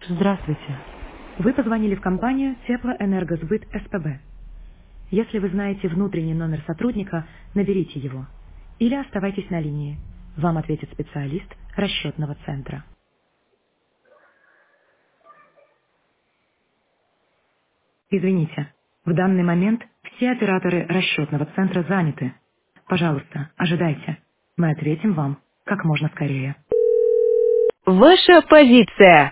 Здравствуйте. Вы позвонили в компанию Теплоэнергосбыт СПБ. Если вы знаете внутренний номер сотрудника, наберите его. Или оставайтесь на линии. Вам ответит специалист расчетного центра. Извините, в данный момент все операторы расчетного центра заняты. Пожалуйста, ожидайте. Мы ответим вам как можно скорее. Ваша позиция.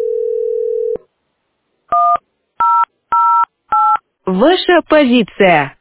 Ваша позиция.